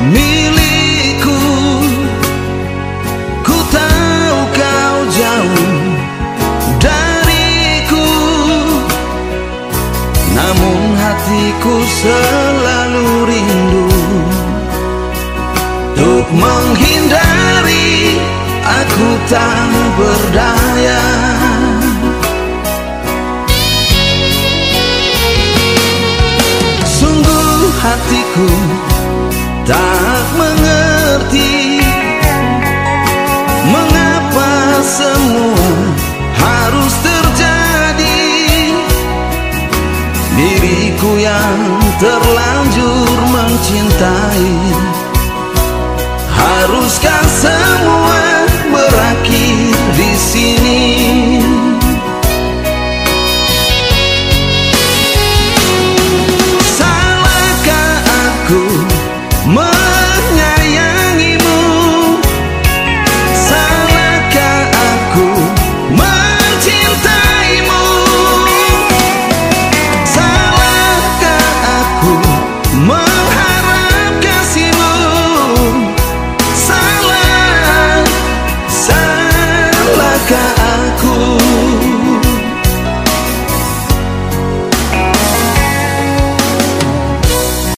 milikku. Ku tahu kau jauh dariku, namun hatiku selalu rindu. Untuk menghindari aku tak berdaya. Sungguh hatiku tak mengerti mengapa semua harus terjadi. Diriku yang terlanjur mencintai, haruskah semua berakhir di sini?